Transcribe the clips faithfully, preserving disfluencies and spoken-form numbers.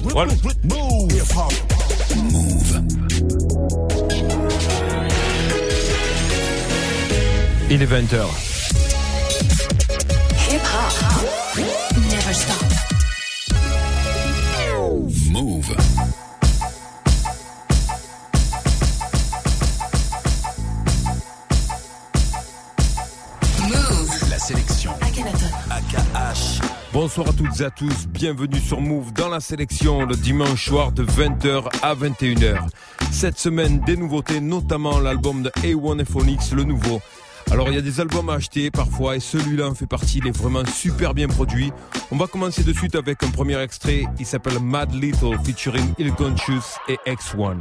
Voilà. Move. Hip-hop. Move. Il est vingt heures. Hip-hop. Never stop. Move. Move. La sélection. Akhenaton. A K H. Bonsoir à toutes et à tous, bienvenue sur Move dans la sélection le dimanche soir de vingt heures à vingt et une heures. Cette semaine, des nouveautés, notamment l'album de A one et Phonix, le nouveau. Alors il y a des albums à acheter parfois et celui-là en fait partie, il est vraiment super bien produit. On va commencer de suite avec un premier extrait, il s'appelle Mad Little featuring Ill Conscious et X one.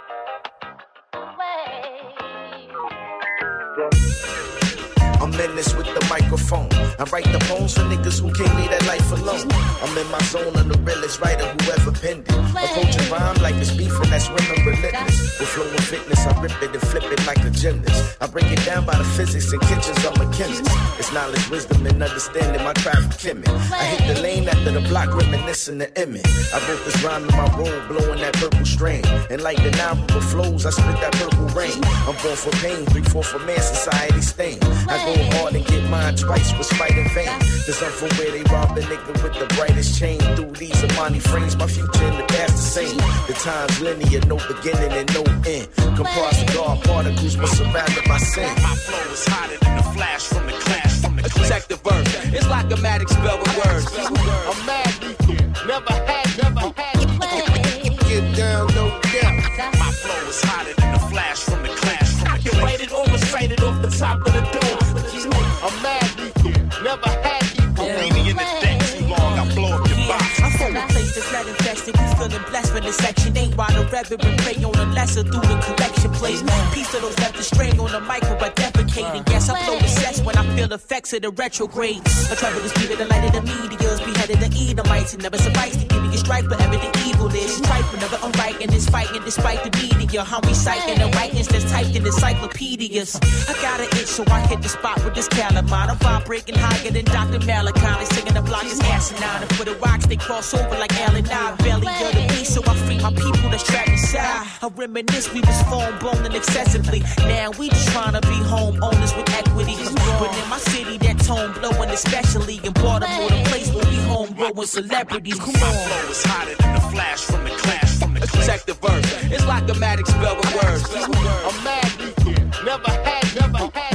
I'm in this with the microphone. I write the poems for niggas who can't leave that life alone. I'm in my zone, I'm the realest writer who ever penned it. Approaching rhyme like it's beef and that's when I'm relentless. With flow and fitness, I rip it and flip it like a gymnast. I break it down by the physics and kitchens, I'm a chemist. It's knowledge, wisdom, and understanding my craft chemist. I hit the lane after the block, reminiscing the image. I wrote this rhyme in my robe, blowing that purple strain. And like the Nile flows, I spit that purple rain. I'm born for pain, three, four for man, society stain. I go hard and get mine twice with spite and vain. Cause I'm from where they rob the nigga with the brightest chain. Through these Amani frames, my future in the past the same. The time's linear, no beginning and no end. Comprised of God particles, but surrounded by sin. My flow is hotter than the flash from the clash, from the clash. Check the verse, it's like a magic spell with words. I'm mad lethal, never had, never had. Get down, no doubt. My flow is hotter than the flash from the clash, from the clash. You write it or recite it off the top of the dome. I'm mad lethal, never had equal. Leave me in the deck too long, I blow up your box. I'm from a place that's not infested. We feeling blessed for this section. Ain't why the reverend pray on the lesser through the collection plates. Piece of those left astray on the micro by defecating. Yes, I blow the sets when I feel the effects of the retrograde. I travel the speed of the light of the meteors. Beheaded the Edomites. It never suffice to give me a strike, but everything evil is. Strife whenever I'm writing this fighting despite the media. How we citing the writings that's typed in encyclopedias. I got an itch, so I hit the spot with this calamine. I'm vibrating higher than Doctor Malachi. They singing the block is asinine. And for the rocks, they cross over like Allen I. Belly of the beast, so I free my people that's trapped inside. I reminisce, we was phone blown excessively. Now we just trying to be homeowners with equity. But in my city, that tone blowing especially. In Baltimore, the place where we home growing celebrities. Come My on. flow is hotter than the flash from the clash, from the clash. Check the verse, it's like a magic spell with words. I'm mad lethal, never had, never had.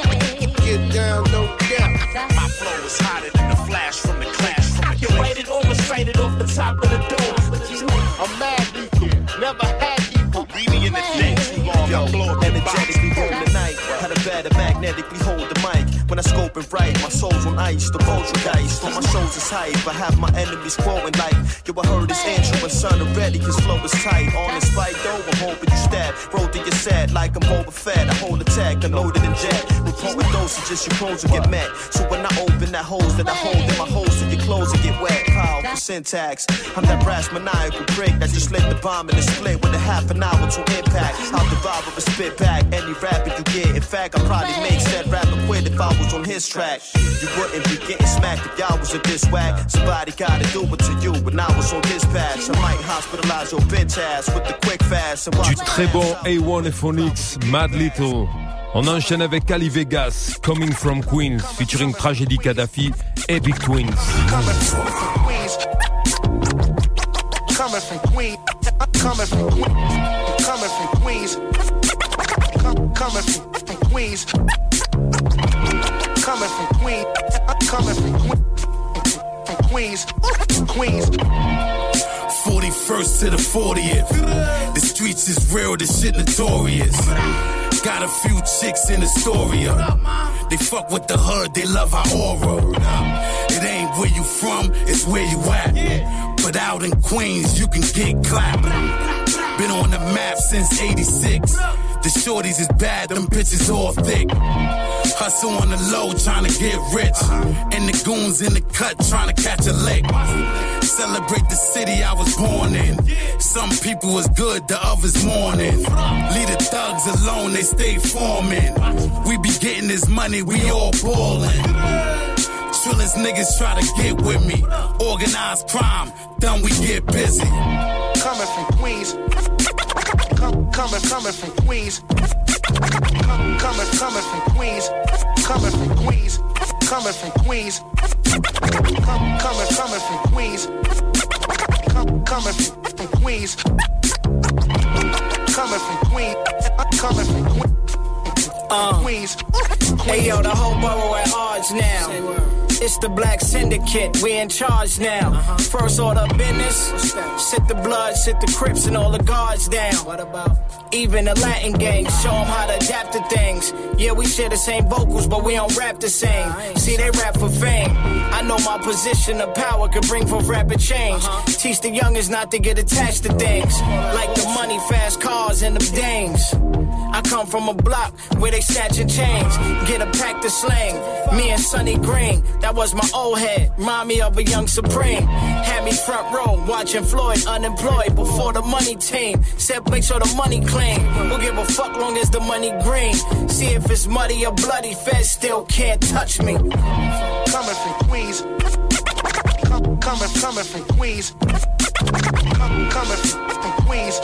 Get down, no doubt. My flow is hotter than the flash from the clash, from the clash. You write it or recite it off the top of the dome. I'm mad lethal, never had equal. Leave me in the deck too long, I blow up your box. Energetically roll the night. Had a better magnetically hold the mic. When I scope and write, my soul's on ice, the poltergeist. On my shows is hype, I have my enemies quoting like, yo, I heard it's Andrew and son already, his flow is tight. On the spike though, I'm hoping you stab. Roll to your set like I'm Boba Fett. I hold attack, unloaded in jet. With potent dosages, your clothes will get met. So when I open that hose that I hold in my hose, so your clothes will get wet. Powerful syntax. I'm that brass maniacal prick that just lit the bomb in the split with a half an hour to impact. I'll devour and spit back any rapper you get. In fact, I probably make said rapper quit if I was on his track. You wouldn't be getting smacked if y'all was a diss whack. Somebody gotta do it to you when I was on dispatch. I might hospitalize your bitch ass with the quick fast. And Du très bon A one et Phonix, Mad Little. On enchaîne avec Ali Vegas, Coming from Queens, featuring Tragedy Kadhafi et Big Twins. Coming from Queens, coming from Queens, coming from Queens, coming from Queens, coming from Queens, coming from Queens, coming from Queens, Queens. forty-first to the fortieth. The streets is real, this shit notorious. Got a few chicks in Astoria. They fuck with the hood, they love our aura. It ain't where you from, it's where you at. But out in Queens, you can get clapped. Been on the map since eighty-six. The shorties is bad, them bitches all thick. Hustle on the low, tryna get rich. And the goons in the cut, tryna catch a lick. Celebrate the city I was born in. Some people was good, the others mourning. Leave the thugs alone, they stay forming. We be getting this money, we all ballin'. Trillins niggas try to get with me. Organized crime, then we get busy. Coming from Queens. Come, coming, coming from Queens. Come, coming, coming from Queens. Coming from Queens. Coming from Queens. Come, coming, coming from Queens. Come, coming from Queens. Coming from Queens. Coming from Queens. Uh, hey yo, the whole borough at odds now. It's the Black Syndicate, we in charge now. Uh-huh. First order of business, sit the blood, sit the Crips and all the guards down. What about? Even the Latin gangs, show them how to adapt to things. Yeah, we share the same vocals, but we don't rap the same. See, they rap for fame. I know my position of power could bring forth rapid change. Uh-huh. Teach the youngest not to get attached to things. Like the money, fast cars, and the dames. I come from a block where they snatching chains. Get a pack to slang. Me and Sonny Green, that was my old head. Remind me of a young Supreme. Had me front row watching Floyd unemployed before the money team. Said make sure the money clean. We'll give a fuck long as the money green. See if it's muddy or bloody, feds still can't touch me. Coming from Queens. Come, coming, coming from Queens. Come, coming from Queens.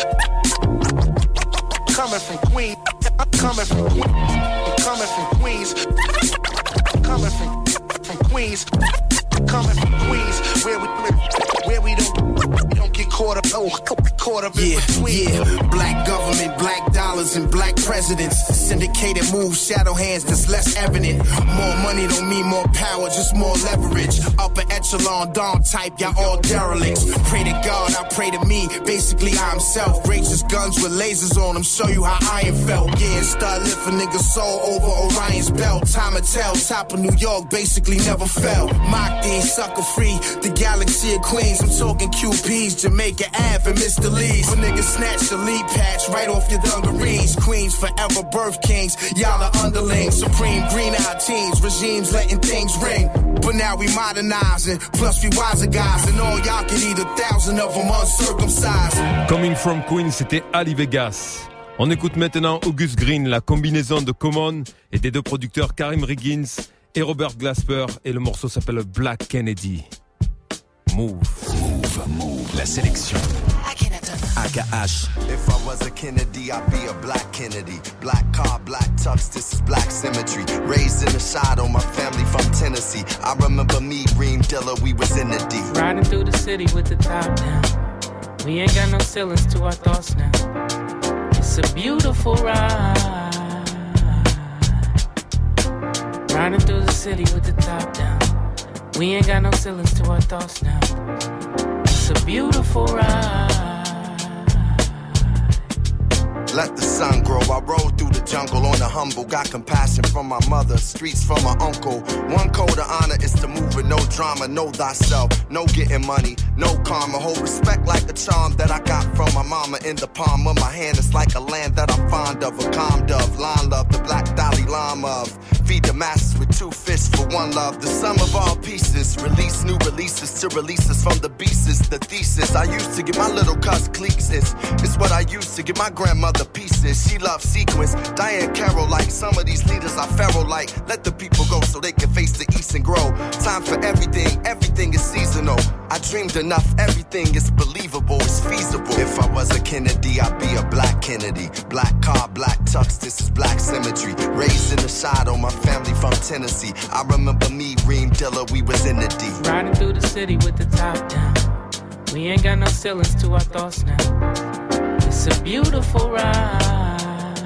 Coming from Queens. Coming from Queens. Coming from Queens. Coming from from Queens. Coming from Queens. Where we where we don't we don't get caught up oh, caught up in yeah, between. Yeah, black government, black dollars, and black presidents. Syndicated moves, shadow hands, that's less evident. More money don't mean more power, just more leverage. Upper echelon, dawn type, y'all all derelicts. Pray to God, I pray to me, basically I himself. Gracious guns with lasers on them, show you how iron felt. Yeah, start lifting niggas soul over Orion's belt. Time to tell, top of New York basically never fell. Mock these, sucker free, the galaxy of Queens. I'm talking Q Ps, Jamaica Ave and Mister Lee's. When niggas snatch the lead patch right off your dungarees. Queens forever birth kings, y'all are underlings. Supreme green-eyed teens, regimes letting things ring. But now we modernizing, plus we wiser guys. And all y'all can eat a thousand of them uncircumcised. Coming from Queens, c'était Ali Vegas. On écoute maintenant August Green, la combinaison de Common et des deux producteurs Karim Riggins et Robert Glasper, et le morceau s'appelle Black Kennedy. Move. Move, move. La sélection. I got Ash. If I was a Kennedy, I'd be a black Kennedy. Black car, black tux, this is black symmetry. Raised in the shadow, my family from Tennessee. I remember me, Reem Dilla, we was in the D. Riding through the city with the top down. We ain't got no ceilings to our thoughts now. It's a beautiful ride. Riding through the city with the top down. We ain't got no ceilings to our thoughts now. It's a beautiful ride. Let the sun grow. I rode through the jungle on the humble. Got compassion from my mother, streets from my uncle. One code of honor is to move with no drama. Know thyself, no getting money, no karma. Hold respect like a charm that I got from my mama. In the palm of my hand, it's like a land that I'm fond of. A calm dove, line love, the black Dalai Lama of. Feed the masses with two fists for one love. The sum of all pieces. Release new releases to release us from the beasts. The thesis I used to give my little cuss cliques. It's, it's what I used to give my grandmother pieces. She loves sequence. Diane Carroll like some of these leaders are pharaoh like. Let the people go so they can face the east and grow. Time for everything. Everything is seasonal. I dreamed enough. Everything is believable. It's feasible. If I was a Kennedy, I'd be a black Kennedy. Black car, black tux. This is black symmetry. Raised in the shadow. My family from Tennessee. I remember me, Reem Dilla, we was in the D. Riding through the city with the top down. We ain't got no ceilings to our thoughts now. It's a beautiful ride.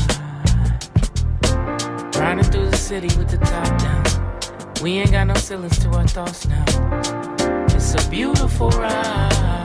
Riding through the city with the top down. We ain't got no ceilings to our thoughts now. It's a beautiful ride.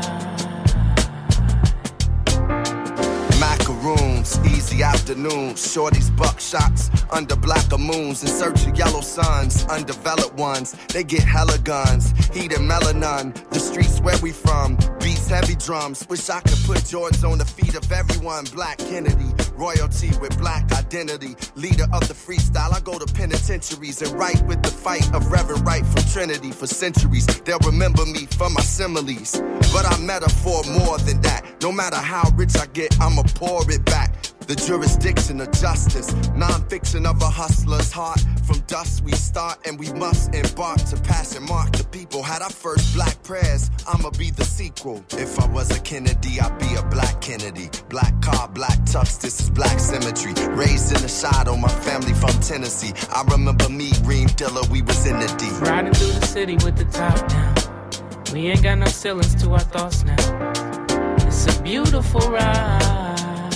Macaroons, easy afternoons, shorties buckshots under blacker moons in search of yellow suns, undeveloped ones. They get hella guns, heat and melanin. The streets where we from, beats heavy drums. Wish I could put Jordans on the feet of everyone. Black Kennedy, royalty with black identity. Leader of the freestyle, I go to penitentiaries and write with the fight of Reverend Wright from Trinity for centuries. They'll remember me for my similes, but I metaphor more than that. No matter how rich I get, I'ma pour it back. the jurisdiction of justice. Non-fiction of a hustler's heart. From dust we start and we must embark to pass and mark the people. Had our first black prayers, I'ma be the sequel. If I was a Kennedy, I'd be a black Kennedy. Black car, black tux, this is black symmetry. Raised in the shadow, my family from Tennessee. I remember me, Reem Dilla, we was in the D. Riding through the city with the top down. We ain't got no ceilings to our thoughts now. It's a beautiful ride.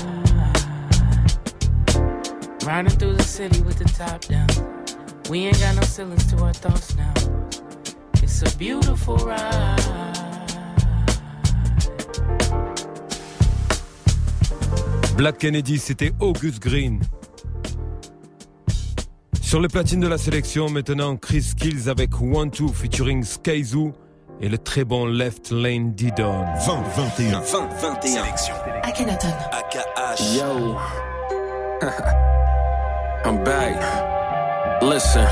Riding through the city with the top down. We ain't got no ceilings to our thoughts now. It's a beautiful ride. Black Kennedy, c'était August Green. Sur les platines de la sélection, maintenant Chris Kills avec One Two featuring Skyzoo et le très bon Left Lane Didon. vingt vingt et un vingt vingt et un Sélection. Akhenaton. A K H. Yo. I'm back. Listen.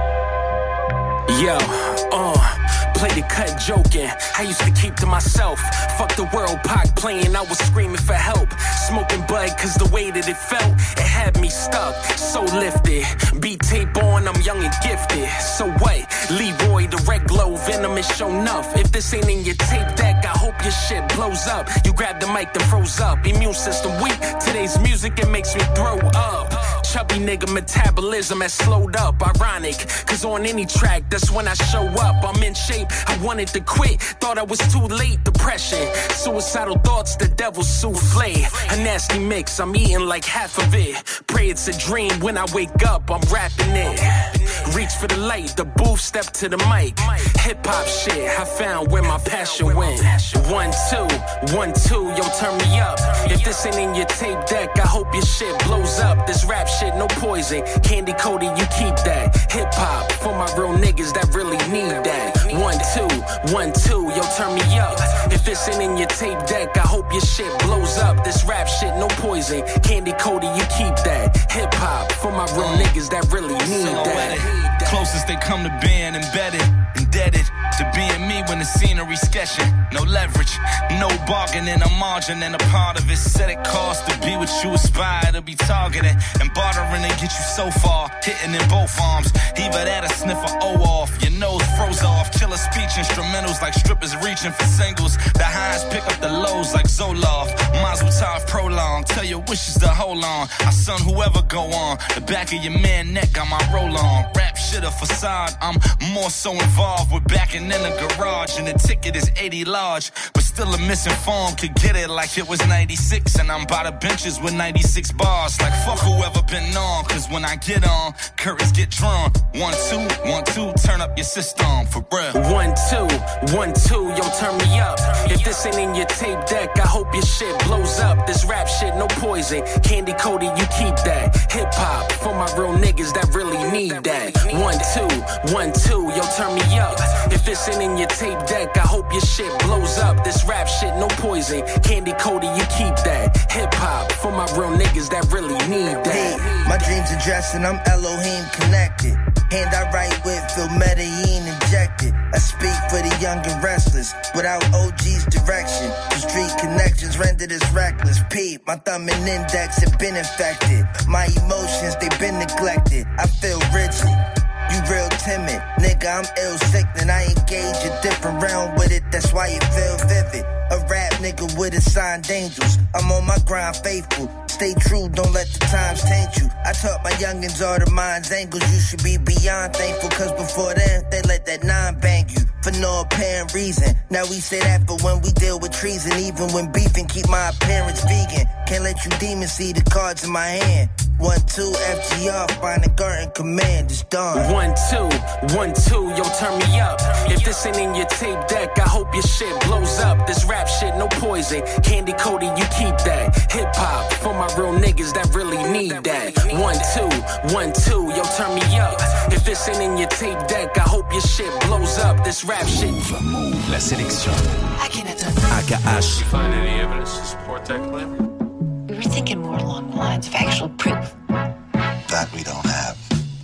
Yo. Uh. Play the cut joking. I used to keep to myself. Fuck the world, Pac playing. I was screaming for help. Smoking bud, cause the way that it felt, it had me stuck. So lifted. Beat tape on, I'm young and gifted. So what? Leroy, the red glow, venom is show enough. If this ain't in your tape deck, I hope your shit blows up. You grab the mic, then froze up. Immune system weak. Today's music, it makes me throw up. Chubby nigga metabolism has slowed up. Ironic, cause on any track, that's when I show up. I'm in shape. I wanted to quit, thought I was too late. Depression, suicidal thoughts, the devil's souffle. A nasty mix, I'm eating like half of it. Pray it's a dream, when I wake up, I'm rapping it. Reach for the light, the booth, step to the mic. Hip hop shit, I found where my passion went. One, two, one, two, yo, turn me up. If this ain't in your tape deck, I hope your shit blows up. This rap shit, no poison. Candy Cody, you keep that. Hip hop, for my real niggas that really need that. One, two, one, two, yo, turn me up. If this ain't in your tape deck, I hope your shit blows up. This rap shit, no poison. Candy Cody, you keep that. Hip hop, for my real niggas that really need that. Closest they come to being embedded, indebted to being me when the scenery sketching. No leverage, no bargaining, a margin and a part of it. Said it costs to be what you aspire to be targeting. And bartering to get you so far, hitting in both arms. Either that or sniff a O off, your nose froze off. Killer speech instrumentals like strippers reaching for singles. The highs pick up the lows like Zoloft. Mazel tov prolong, tell your wishes to hold on. I son whoever go on, the back of your man neck on my roll on. Rap shit a facade, I'm more so involved with backing in the garage. And the ticket is eighty large, but still a misinformed could get it like it was ninety-six. And I'm by the benches with ninety-six bars. Like fuck whoever been on, cause when I get on, curtains get drawn. One, two, one, two, turn up your system for real. One, two, one, two, yo, turn me up. If this ain't in your tape deck, I hope your shit blows up. This rap shit, no poison. Candy Cody, you keep that. Hip hop, for my real niggas that really need that. One, two, one, two, yo, turn me up. If this ain't in your tape deck, I hope your shit blows up. This rap shit, no poison. Candy Cody, you keep that. Hip hop, for my real niggas that really need that. My dreams are dressed and I'm Elohim connected. Hand I write with, feel Medellin injected. I speak for the young and restless, without O G's direction. The street connections rendered as reckless. Peep, my thumb and index have been infected. My emotions, they've been neglected. I feel richly. You real timid, nigga, I'm ill sickening. I engage a different realm with it, that's why it feel vivid. A rap nigga with assigned angels. I'm on my grind faithful. Stay true, don't let the times taint you. I taught my youngins all the mind's angles. You should be beyond thankful, cause before then, they let that nine bang you. For no apparent reason. Now we say that for when we deal with treason. Even when beefing, keep my appearance vegan. Can't let you demons see the cards in my hand. One, two, F G R, find a garden command, it's done. One, two, one, two, yo, turn me up. If this ain't in your tape deck, I hope your shit blows up. This rap shit, no poison. Candy Cody, you keep that. Hip hop, for my real niggas that really need that. One, two, one, two, yo, turn me up. If this ain't in your tape deck, I hope your shit blows up. This rap shit. Move, la sélection. Akhenaton. A K H. Did you find any evidence to support that claim? We were thinking more along the lines of actual proof. That we don't have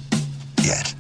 yet.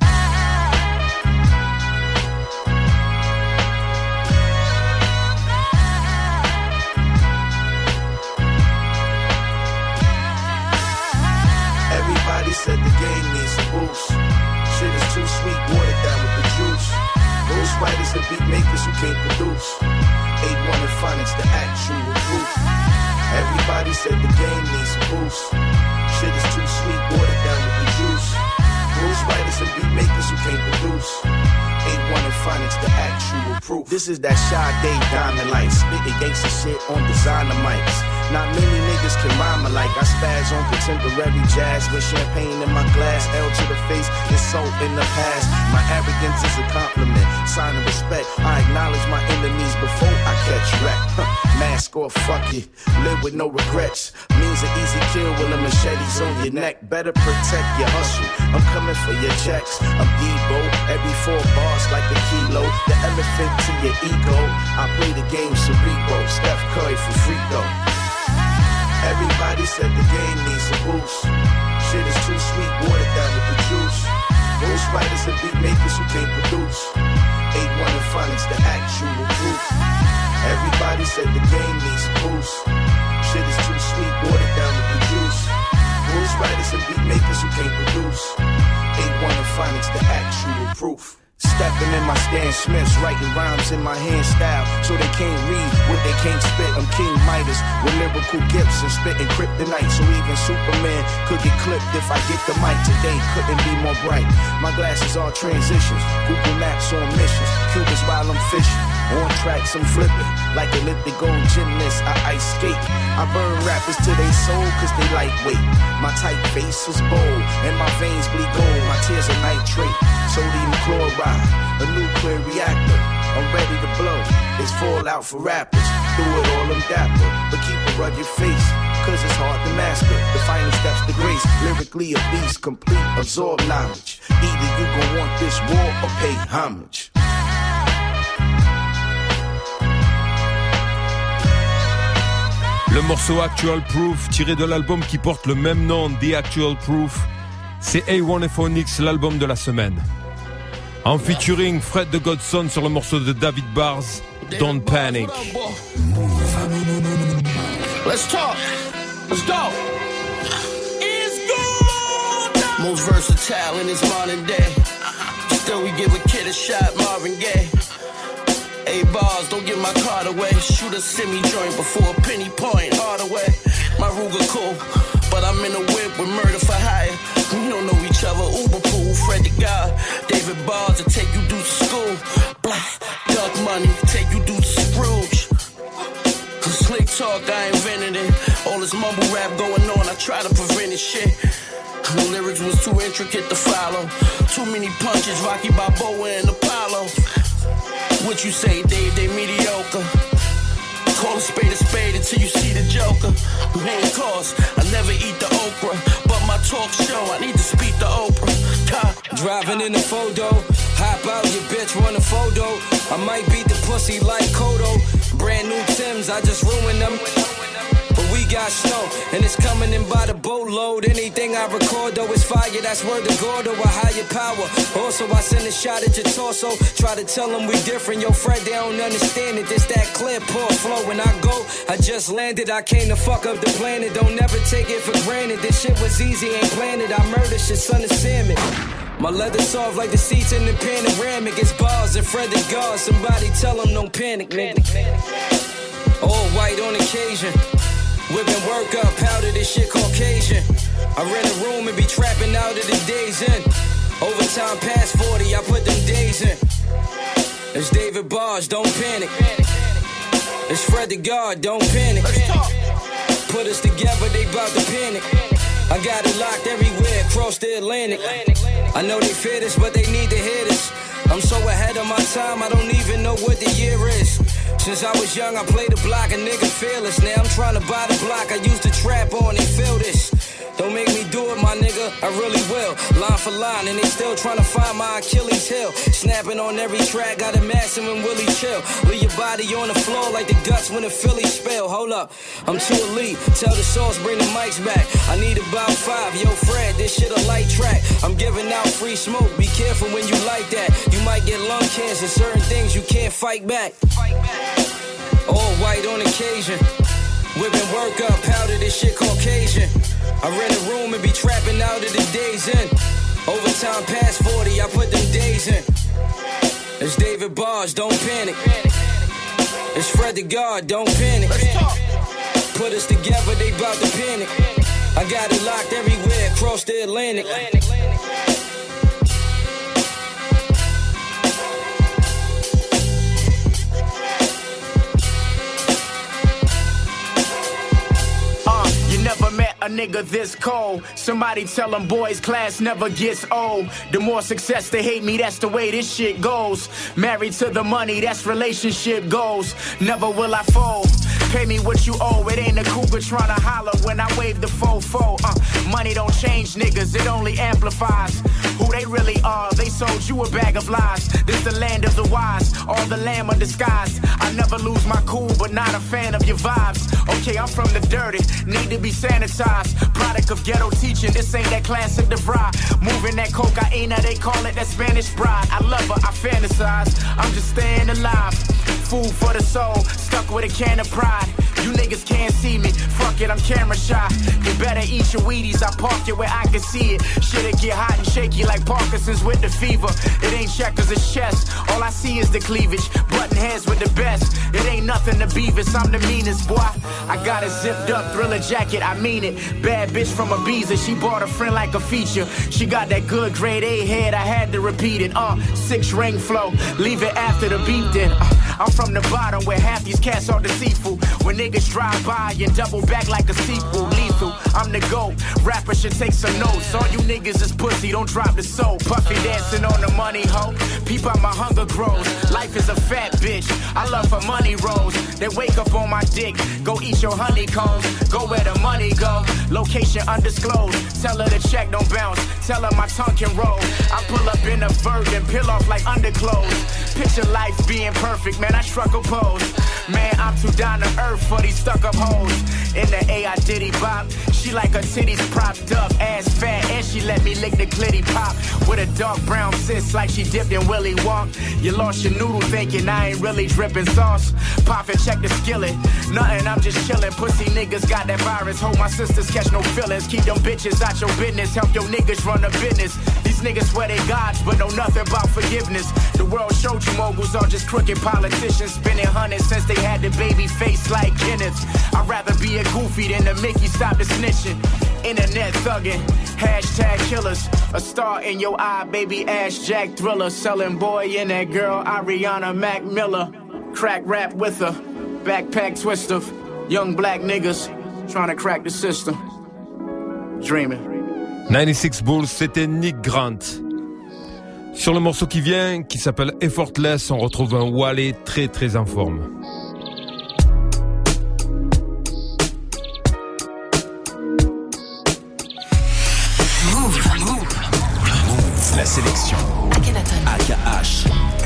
Everybody said the game needs a boost. Shit is too sweet, watered down with the juice. Bruce writers and beat makers who can't produce. A one and Phonics, the actual proof. This is that Sade Diamond Light, spitting gangsta shit on designer mics. Not many niggas can rhyme alike. I spaz on contemporary jazz with champagne in my glass. L to the face, insult in the past. My arrogance is a compliment, sign of respect. I acknowledge my enemies before I catch wreck. Mask off, fuck you, live with no regrets. Means an easy kill when the machete's on your neck. Better protect your hustle, I'm coming for your checks. I'm Debo, every four bars like a kilo. The elephant to your ego, I play the game cerebral. Steph Curry for free throw. Everybody said the game needs a boost. Shit is too sweet, watered down with the juice. Those writers and beat makers who can't produce. A one and Phonics, the actual proof. Everybody said the game needs a boost. Shit is too sweet, watered down with the juice. Those writers and beat makers who can't produce. A one and Phonics, the actual proof. Stepping in my Stan Smiths, writing rhymes in my hand style, so they can't read what they can't spit. I'm King Midas with lyrical gifts and spitting kryptonite, so even Superman could get clipped if I get the mic. Today couldn't be more bright. My glasses are transitions, Google Maps on missions, Cubans while I'm fishing. On tracks I'm flipping, like Olympic gold gymnast, I ice skate. I burn rappers to they soul cause they lightweight. My tight face is bold, and my veins bleed gold. My tears are nitrate, sodium chloride, a nuclear reactor. I'm ready to blow, it's fallout for rappers. Do it all, I'm dapper, but keep a rugged face, cause it's hard to master. The final steps to grace, lyrically a beast, complete, absorb knowledge. Either you gon' want this war or pay homage. Le morceau Actual Proof, tiré de l'album qui porte le même nom, The Actual Proof, c'est A one et Phonics, l'album de la semaine. En featuring Fred the Godson sur le morceau de David Bars, Don't Panic. Let's talk. Let's go. It's good. Most versatile in this modern day. Still we give a kid a shot, Marvin Gaye. Eight bars, don't give my card away. Shoot a semi-joint before a penny point, hard away. My Ruger cool, but I'm in a whip with murder for hire. We don't know each other, Uber pool, Fred the God. David Bars to take you due to school. Blah, duck money, take you due to Scrooge. Slick talk, I invented it. All this mumble rap going on, I try to prevent it, shit. The lyrics was too intricate to follow. Too many punches, Rocky Balboa and Apollo. What you say, Dave, they mediocre. Call a spade a spade until you see the joker. Main course, I never eat the okra, but my talk show, I need to speak to Oprah. God. Driving in the photo, hop out, your bitch want a photo. I might beat the pussy like Kodo. Brand new Timbs, I just ruined them. But we got snow, and it's coming in by the boatload. Anything I record, though, is fire. That's word to Gordo, a higher power. Also, I send a shot at your torso. Try to tell them we different. Yo, Fred, they don't understand it. This that clear, poor flow. When I go, I just landed. I came to fuck up the planet. Don't never take it for granted. This shit was easy, ain't planned it. I murdered shit, son of salmon. My leather soft like the seats in the panoramic. It's bars and Fred the God. Somebody tell them don't panic, nigga. All white on occasion. Whipping work up, powder this shit Caucasian. I rent a room and be trapping out of the days in. Overtime past forty, I put them days in. It's David Bars, don't panic. It's Fred the God, don't panic. Put us together, they bout to panic. I got it locked everywhere across the Atlantic. I know they fear this, but they need to hear this. I'm so ahead of my time, I don't even know what the year is. Since I was young, I played the block, a nigga fearless. Now I'm trying to buy the block, I used to trap on, they feel this. Don't make me do it, my nigga, I really will. Line for line, and they still trying to find my Achilles heel. Snapping on every track, got a massive and Willie chill. Leave your body on the floor like the guts when the Philly spill. Hold up, I'm too elite, tell the sauce, bring the mics back. I need about five, yo Fred, this shit a light track. I'm giving out free smoke, be careful when you like that. You might get lung cancer, certain things you can't fight back. All white on occasion. Whipping work up, powder this shit Caucasian. I rent a room and be trapping out of the days in. Overtime past forty, I put them days in. It's David Bars, don't panic. It's Fred the God, don't panic. put us together, they bout to panic. I got it locked everywhere across the Atlantic. Never met a nigga this cold. Somebody tell them boys class never gets old. The more success they hate me, that's the way this shit goes. Married to the money, that's relationship goals. Never will I fold. Pay me what you owe. It ain't a cougar trying to holler when I wave the fofo. Uh, money don't change niggas, it only amplifies who they really are. They sold you a bag of lies. This the land of the wise, all the lamb are disguised. I never lose my cool, but not a fan of your vibes. Okay, I'm from the dirty, need to be sanitized. Product of ghetto teaching, this ain't that classic DeVry. Moving that cocaine, they call it that Spanish bride. I love her, I fantasize, I'm just staying alive. Food for the soul, stuck with a can of pride. You niggas can't see me, fuck it, I'm camera shy. You better eat your Wheaties, I park it where I can see it. Shit'll get hot and shaky like Parkinson's with the fever. It ain't checkers, it's chess, all I see is the cleavage. Button heads with the best, it ain't nothing to Beavis, I'm the meanest, boy. I got a zipped up Thriller jacket, I mean it. Bad bitch from Ibiza, she bought a friend like a feature. She got that good grade A head, I had to repeat it. Uh, six ring flow, leave it after the beat then. Uh, I'm from the bottom where half these cats are deceitful. When niggas drive by and double back like a sequel, lethal. I'm the GOAT, rapper should take some notes. All you niggas is pussy, don't drop the soap. Puffy dancing on the money hoe, peep out my hunger grows. Life is a fat bitch, I love her money rolls. They wake up on my dick, go eat your honeycombs. Go where the money go, location undisclosed. Tell her the check don't bounce, tell her my tongue can roll. I pull up in a Verb and peel off like underclothes. Picture life being perfect, man, I struck a pose. Man, I'm too down to earth for these stuck-up hoes. In the A, I diddy bop. She like her titties propped up, ass fat, and she let me lick the glitty pop. With a dark brown sis like she dipped in Willy Wonk. You lost your noodle thinking I ain't really dripping sauce. Pop and check the skillet. Nothing, I'm just chillin'. Pussy niggas got that virus. Hope my sisters catch no feelings. Keep them bitches out your business. Help your niggas run a business. These niggas swear they gods, but know nothing about forgiveness. The world showed you moguls are just crooked politicians. Spending hundreds since they had the baby face like Kenneth. I'd rather be a goofy than a Mickey, stop the snitching. Internet thugging, hashtag killers. A star in your eye, baby, Ash Jack Thriller. Selling boy and that girl, Ariana Mac Miller. Crack rap with her, backpack twister. Young black niggas trying to crack the system. Dreaming. quatre-vingt-six Bulls, c'était Nick Grant. Sur le morceau qui vient, qui s'appelle Effortless, on retrouve un Wale très très en forme. Move, move, move. La sélection. A K H.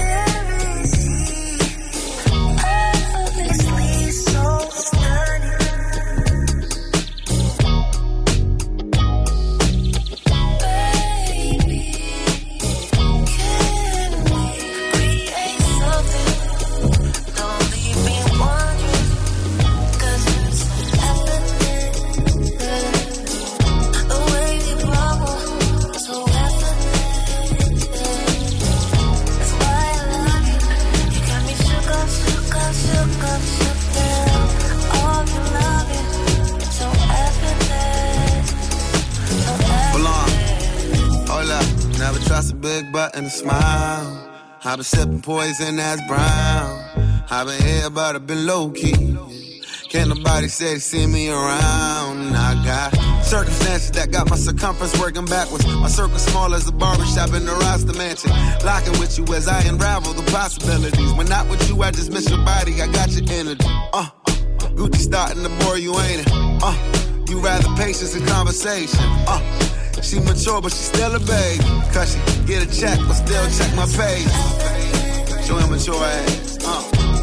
And a smile. I've been sipping poison that's brown. I've been here, but I've been low key. Can't nobody say they see me around. And I got circumstances that got my circumference working backwards. My circle small as a barbershop in the Rasta mansion. Locking with you as I unravel the possibilities. When not with you, I just miss your body. I got your energy. Uh, Gucci starting to bore you, ain't it? Uh, you rather patience and conversation. Uh. She mature, but she still a baby. Cause she get a check, but still check my page. Show him mature ass. Uh.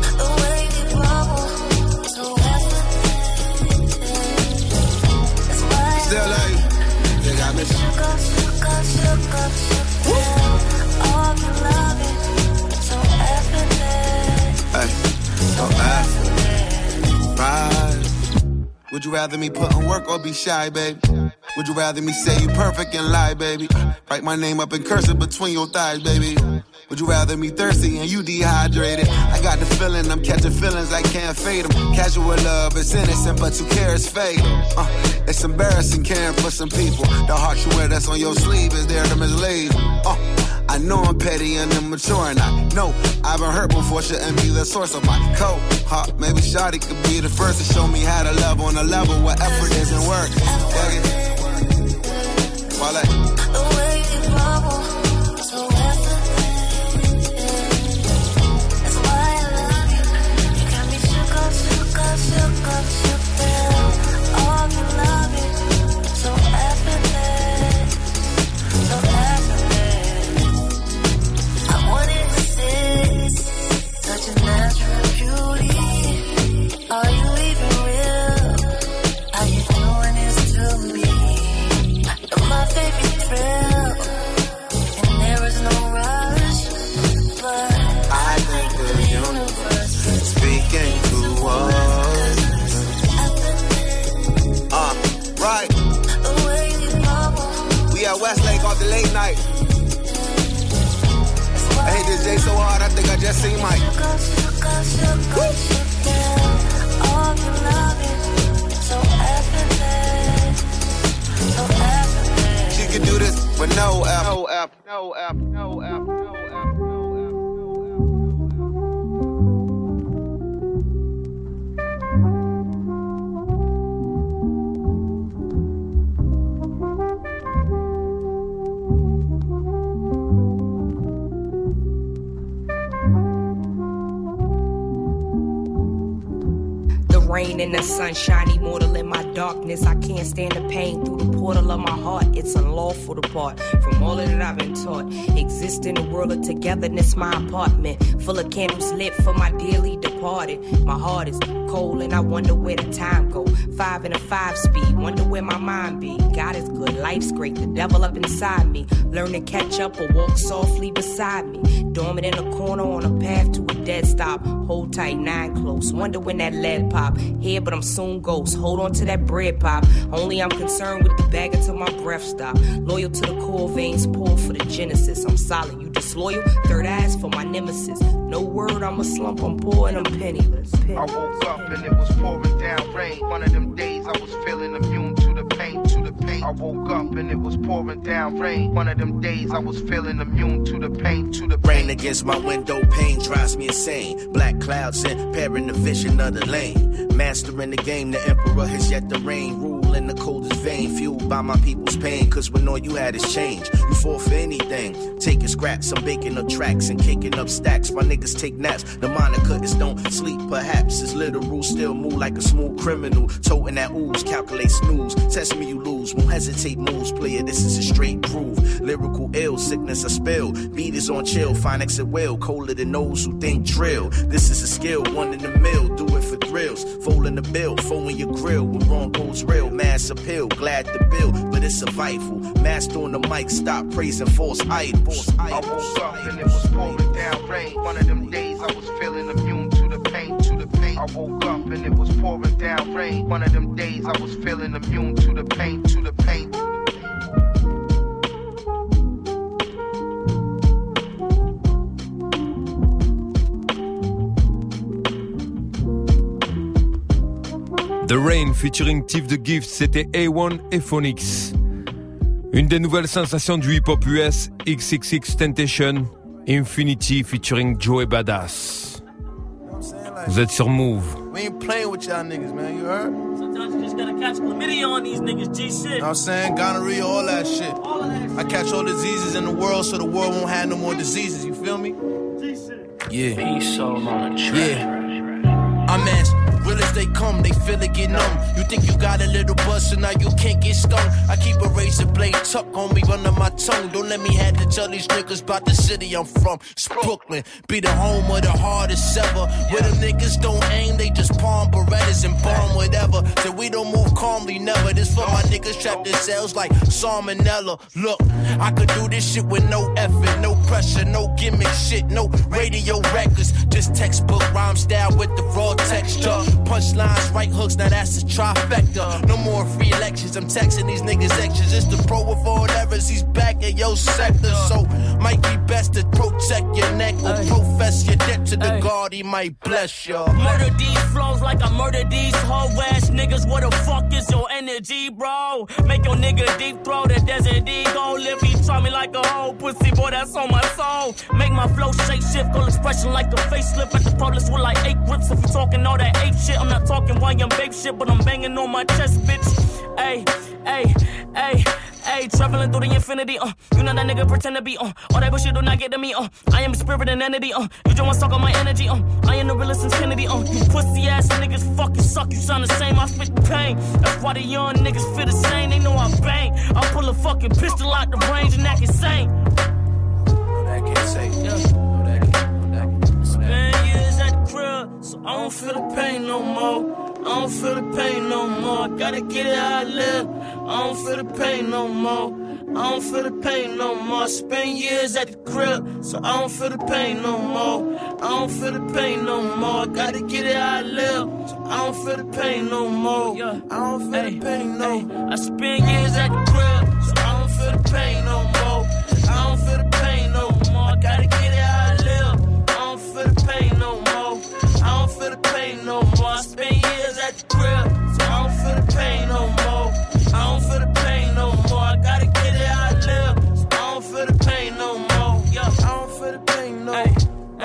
Still like, you got me shook up, shook up, shook up, shook up. All you love it, so effortless. Hey, so effortless. Right. Would you rather me put in work or be shy, baby? Would you rather me say you perfect and lie, baby? Write my name up in cursive between your thighs, baby. Would you rather me thirsty and you dehydrated? I got the feeling, I'm catching feelings, I can't fade them. Casual love is innocent, but who cares fade? Uh, it's embarrassing caring for some people. The heart you wear that's on your sleeve is there to mislead. Uh, I know I'm petty and immature, and I know I've been hurt before, shouldn't be the source of my cold heart. Maybe Shawty could be the first to show me how to love on a level where effort isn't work. Wale. The way you bubble, so effortless. That's why I love you. You got me shook up, shook up, shook up, shook down. Oh, you love it, so effortless, so effortless. I wanted to sit, such a natural beauty. Are you even real? Are you doing this to me? You're my favorite thrill, and there is no rush, but I think the universe is speaking to us. Uh, right. the way you bubble, We at Westlake on the late night. I hate this day so hard, I think I just seen Mike. shook up, shook up, shook up, shook down. Oh, you love it, so effortless, so effortless. She could do this with no F. No F, no F, no F, no F. Rain and the sunshine, immortal in my darkness. I can't stand the pain through the portal of my heart. It's unlawful to part from all of that I've been taught. Exist in a world of togetherness, my apartment full of candles lit for my dearly departed. My heart is cold and I wonder where the time go. Five and a five speed, wonder where my mind be. God is good, life's great, the devil up inside me. Learn to catch up or walk softly beside me. Dormant in a corner on a path to a dead stop. Hold tight, nine close, wonder when that lead pop. Here, but I'm soon ghost. Hold on to that bread pop. Only I'm concerned with the bag until my breath stop. Loyal to the core veins, pour for the genesis. I'm solid, you disloyal. Third eyes for my nemesis. No word, I'm a slump, I'm poor and I'm penniless. penniless. I woke up and it was pouring down rain. One of them days I was feeling immune to the pain, to the pain. I woke up and it was pouring down rain. One of them days I was feeling immune to the pain, to the pain. Rain against my window pane drives me insane. Black clouds impairing the vision of the lane. Mastering the game, the emperor has yet to reign. Rule in the coldest vein, fueled by my people's pain. Cause when all you had is change, you fall for anything. Taking scraps, I'm baking up tracks and kicking up stacks. My niggas take naps, the moniker is don't sleep. Perhaps it's literal, still move like a smooth criminal. Toting that ooze, calculate snooze. Test me, you lose, won't hesitate moves. Player, this is a straight groove. Lyrical ill, sickness I spill. Beat is on chill, fine exit will. Colder than those who think drill. This is a skill, one in the mill, do it for thrills. Folding the bill, folding your grill. When wrong goes real, mass appeal. Glad to build, but it's survival. Master on the mic, stop praising false idols. I woke up and it was pouring down rain. One of them days I was feeling immune to the pain, to the pain. I woke up and it was pouring down rain. One of them days I was feeling immune to the pain, to the pain. The Rain featuring Tiff the Gift, c'était A one et Phonix. Une des nouvelles sensations du hip-hop U S, X X X Temptation, Infinity featuring Joey Badass. Vous êtes sur Move. We ain't playing with y'all niggas, man, you heard? Sometimes you just gotta catch chlamydia on these niggas, G shit. You know what I'm saying? Gonorrhea, all that shit. All of that shit. I catch all diseases in the world so the world won't have no more diseases, you feel me? G shit. Yeah. Be so on a track. Yeah. I'm as real as they come, they feel it get numb. You think you got a little buzz, so now you can't get stung. I keep a razor blade tucked on me under my tongue. Don't let me have to tell these niggas about the city I'm from. It's Brooklyn, be the home of the hardest ever. Where them niggas don't aim, they just palm Berettas and bomb whatever. So we don't move calmly, never. This for my niggas trapped in cells like salmonella. Look, I could do this shit with no effort, no pressure, no gimmick shit, no radio records. Just textbook rhyme style with the raw texture. Punchlines, right hooks, now that's a trifecta. No more free lectures, I'm texting these niggas extras. It's the pro with all errors, he's back in your sector. So, might be best to protect your neck or profess your debt to the God, he might bless you. Murder these flows like I murder these hoe ass niggas. What the fuck is your energy, bro? Make your nigga deep throw the desert ego. Live, he try me like a hoe pussy, boy, that's on my soul. Make my flow shape shift, full expression like a facelift. At the Publix with like eight grips. If you talking all that ape shit, I'm not talking why I'm babe shit, but I'm banging on my chest, bitch. Ayy, ayy, ayy. Ayy, traveling through the infinity, uh you know that nigga pretend to be, uh all that bullshit do not get to me, uh I am a spirit and entity, uh you just wanna suck on my energy, uh I am the realest since Kennedy, uh you pussy ass niggas fucking suck, you sound the same, I spit the pain. That's why the young niggas feel the same, they know I bang. I pull a fucking pistol out the range and act insane. No, that can't say, yeah. No, that can't, no, that can't, no, Spend years at the crib, so I don't feel the pain no more. I don't feel the pain no more. Gotta get it how I live. I don't feel the pain no more. I don't feel the pain no more. Spend years at the crib, so I don't feel the pain no more. I don't feel the pain no more. Gotta get it how I live, so I don't feel the pain no more. I don't feel the pain no more. I spend years at the crib, so I don't feel the pain no more. I don't feel the pain no more. Gotta get it how I live. I don't feel the pain no more. I don't feel the pain no more. I spend years at the crib, so I don't feel the pain no more. I don't feel the pain no more. I gotta get it how I live, so I don't feel the pain no more. Yeah, I don't feel the pain no more.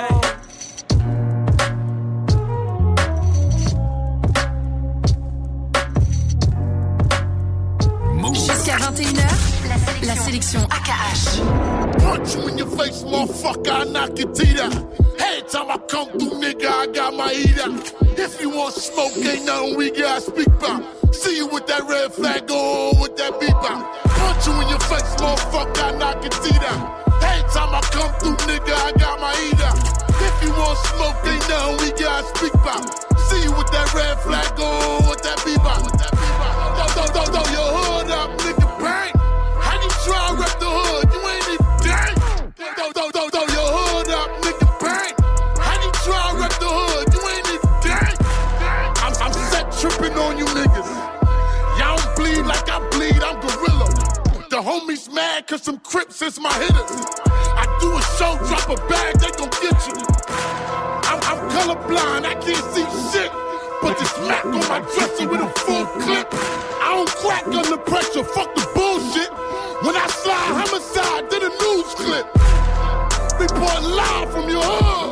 Jusqu'à vingt et une heures, la sélection A K H. Punch you in your face, motherfucker, I knock your teeth out. Every time I come through, nigga, I got my heat out. If you want smoke, ain't nothing we gotta speak about. See you with that red flag, go on with that beep out. Punch you in your face, motherfucker, I knock your teeth out. Every time I come through, nigga, I got my heat out. If you want smoke, ain't nothing we gotta speak about. See you with that red flag, go on with that beep out. Throw, throw, throw, throw your hood up, nigga, bang. How you try to rep the hood? You ain't even dang. Throw, throw, throw, throw your hood up, nigga, bang. How you try to rep the hood? You ain't even dang. I'm, I'm set tripping on you niggas. Y'all don't bleed like I bleed, I'm gorilla. The homies mad cause some Crips is my hitters. I do a show, drop a bag, they gon' get you. I'm, I'm colorblind, I can't see shit. But this Mac on my dresser with a full clip. I don't crack under pressure, fuck the bullshit. When I slide homicide, did a news clip. Report live from your hood.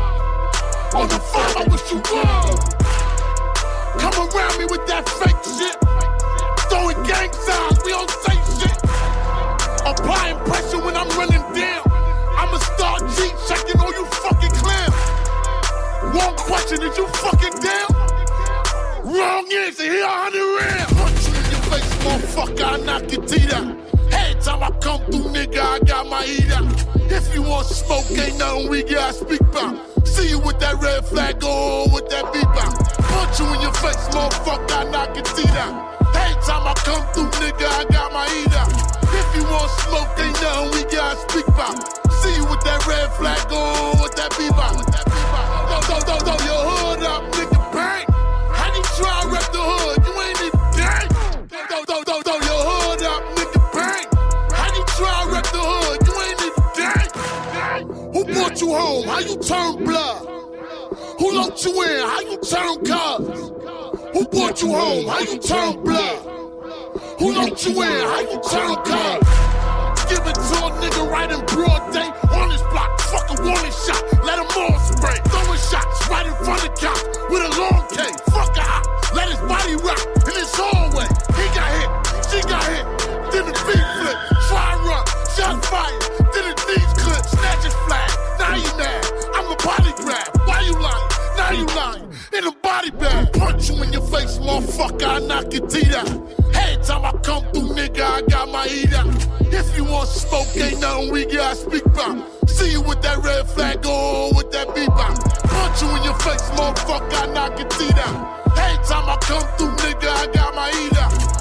On the phone, I wish you would. Come around me with that fake shit. Throwing gang signs, we don't say shit. Applying pressure when I'm running down. I'ma start G checking all you fucking clams. One question, is you fucking down? Wrong answer, here a hundred rounds. Punch you in your face, motherfucker, I knock your teeth out. Every time I come through, nigga, I got my heat out. If you want smoke, ain't nothing we gotta speak about. See you with that red flag, go on with that beep out. Punch you in your face, motherfucker, I knock your teeth out. Every time I come through, nigga, I got my heat out. If you want smoke, ain't nothing we gotta speak about. See you with that red flag, go on with that beep out. Throw, throw, throw, throw your hood up, nigga, bang. How you try to rep the hood? You ain't even dang. Throw, throw, throw, throw your hood up, nigga, bang. How you try to rep the hood? You ain't even dang. Who brought you home? How you turn blood? Who locked you in? How you turn cars? Who brought you home? How you turn blood? Who locked you in? How you turn cars? Give it to a nigga right in broad day. On his block, fuck a warning shot. Let him all spray. Throwing shots right in front of cops with a long K. Fuck a hop. Let his body rock in his hallway. He got hit, she got hit. Then the beat flip. Try run, shot fire. Then the knees clip. Snatch his flag. Now you mad. I'm a body grab. Why you lying? Now you lying. In a body bag. Punch you in your face, motherfucker. I knock your teeth out. Every time I come through, nigga, I got my heat out. If you want smoke, ain't nothing we gotta speak about. See you with that red flag, go on with that beep out. Punch you in your face, motherfucker, I knock your teeth out. Every time I come through, nigga, I got my heat out.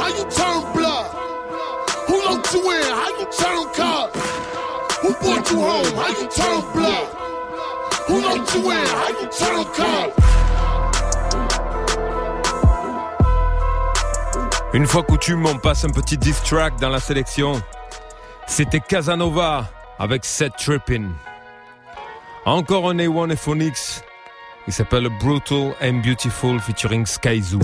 How you turn blood? Who locked you in? How you turn cop? Who brought you home? How you turn blood? Who locked you in? How you turn cop? Une fois coutume, on passe un petit diss track dans la sélection. C'était Casanova avec Set Trippin'. Encore un A one et Phonix. Il s'appelle Brutal and Beautiful featuring Skyzoo.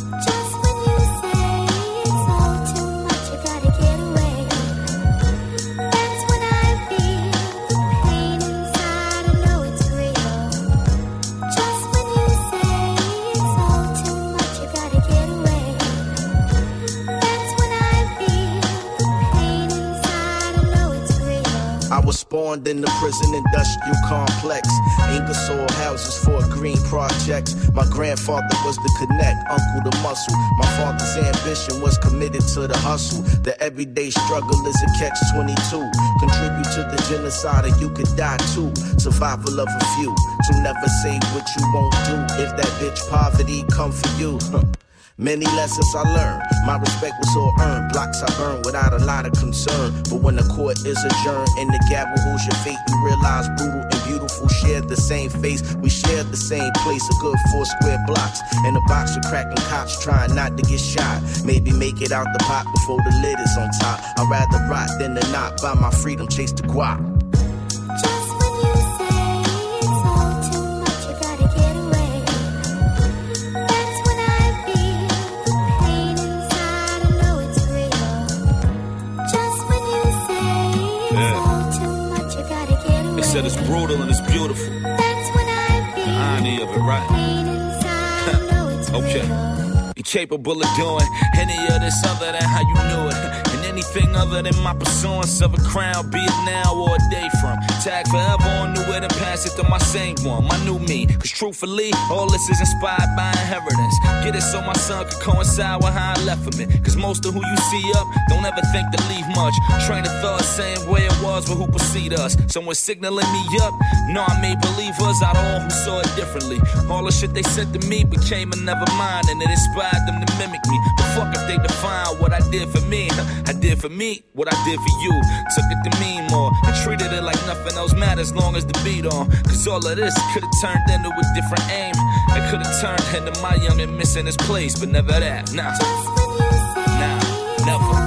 Spawned in the prison industrial complex. Ingersoll houses for green projects. My grandfather was the connect, uncle the muscle. My father's ambition was committed to the hustle. The everyday struggle is a catch twenty-two. Contribute to the genocide or you could die too. Survival of a few. To never say what you won't do if that bitch poverty come for you. Many lessons I learned, my respect was all earned. Blocks I burned without a lot of concern. But when the court is adjourned and the gavel holds your fate, you realize brutal and beautiful share the same face. We share the same place, a good four square blocks. In a box of cracking cops trying not to get shot. Maybe make it out the pot before the lid is on top. I'd rather rot than to not buy my freedom, chase the guap. Said it's brutal and it's beautiful. The irony of it, right? Okay. You're capable of doing any of this other than how you knew it. And anything other than my pursuance of a crown, be it now or a day from. Tag forever on new it and pass it to my same one, my new me. Cause truthfully, all this is inspired by inheritance. Get it so my son could coincide with how I left from it. Cause most of who you see up don't ever think to leave much. Train of thought, same way it was, but who precede us? Someone signaling me up? No, I made believers out of all who saw it differently. All the shit they said to me became a never mind, and it inspired them to mimic me. But fuck if they define what I did for me. I did for me what I did for you. Took it to mean more and treated it like nothing else mattered as long as the beat on. Cause all of this could've turned into a different aim. It could've turned into my youngin' missing his place, but never that, nah. Nah, never.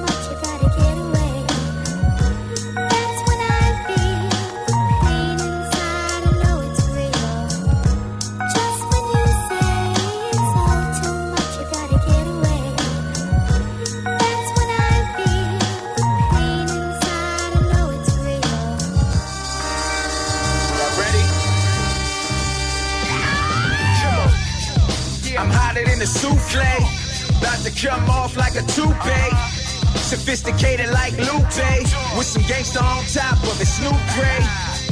The souffle, about to come off like a toupee. Sophisticated like Lupe, with some gangsta on top of it, Snoop Gray.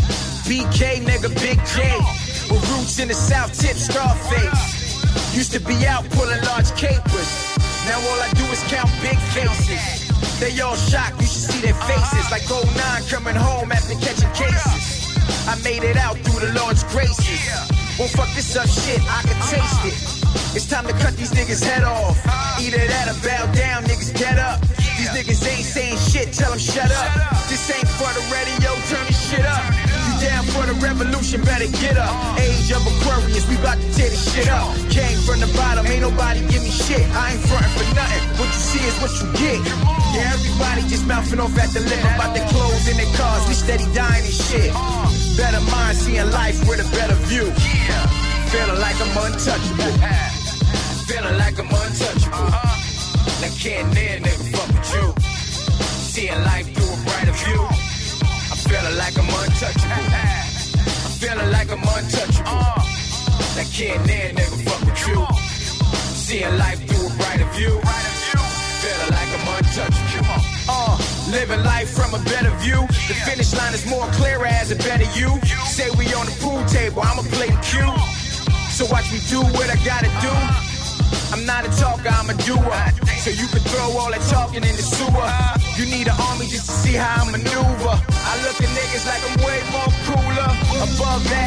B K, nigga, Big J, with roots in the South Tip, Scarface. Used to be out pulling large capers, now all I do is count big faces. They all shocked, you should see their faces, like oh nine coming home after catching cases. I made it out through the Lord's graces. Won't fuck this up shit, I can taste it. It's time to cut these niggas head off. Either that or bow down, niggas get up. These niggas ain't saying shit, tell them shut up. This ain't for the radio, turn this shit up. You down for the revolution, better get up. Age of Aquarius, we bout to tear this shit up. Came from the bottom, ain't nobody give me shit. I ain't frontin' for nothing, what you see is what you get. Yeah, everybody just mouthing off at the lip about their clothes and their cars, we steady dying and shit. Better mind, seeing life with a better view. Feeling like I'm untouchable. Feeling like I'm untouchable. Now can't near nigga fuck with you. Seeing life through a brighter view. I'm feeling like I'm untouchable. I'm feeling like I'm untouchable. Now can't near nigga fuck with you. Seeing life through a brighter view. Feeling like I'm untouchable. Uh, living life from a better view. The finish line is more clear as a better you. Say we on the pool table, I'ma play the cue. So watch me do what I gotta do. I'm not a talker, I'm a doer. So you can throw all that talking in the sewer. You need an army just to see how I maneuver. I look at niggas like I'm way more cooler. Above that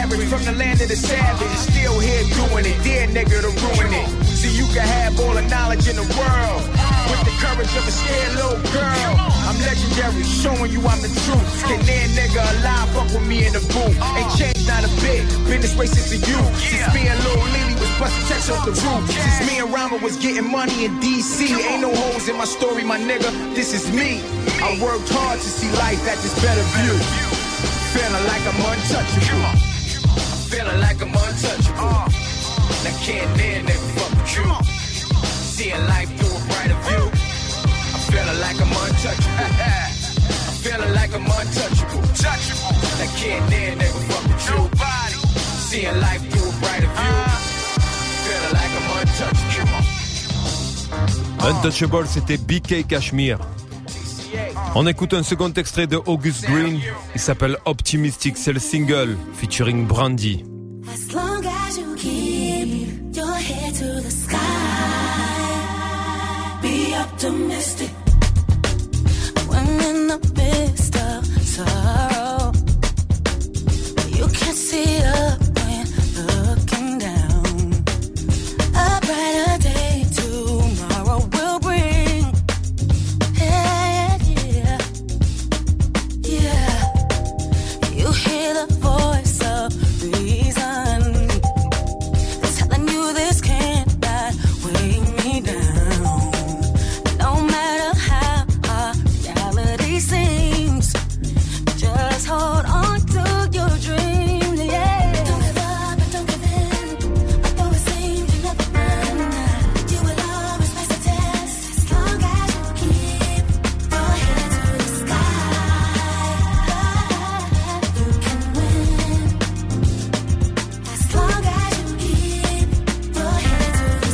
marriage from the land of the savage. Still here doing it, dear nigga to ruin it. So you can have all the knowledge in the world with the courage of a scared little girl. I'm legendary, showing you I'm the truth. Can that nigga alive fuck with me in the booth? Ain't changed not a bit, been this way since the youth. Since me and Lil Lily was busting checks off the roof. Since me and Rama was getting money in D C. Ain't no holes in my story, my nigga, this is me. I worked hard to see life at this better view. Feeling like I'm untouchable. Feeling like I'm untouchable. Now can't near never fuck with you. Seeing life through a brighter view. I'm feeling like I'm untouchable. I'm feeling like I'm untouchable. Touchable. Now can't near never fuck with you. Nobody. Seeing life through a brighter view. Feeling like I'm untouchable. Untouchable, c'était B K Kashmir. On écoute un second extrait de August Green. Il s'appelle Optimistic, c'est le single featuring Brandy. As long as you keep your head to the sky, be optimistic. When in the midst of sorrow, you can see up when looking down. A brighter day tomorrow will bring. Yeah, yeah, yeah. You hear the voice of reason telling you this cannot weigh me down. No matter how our reality seems, just hold on to your dream, yeah. Don't give up and don't give in. Although it seems you never win, you will always face the test. As long as you keep your head to the sky, you can win. As long as you keep your head to the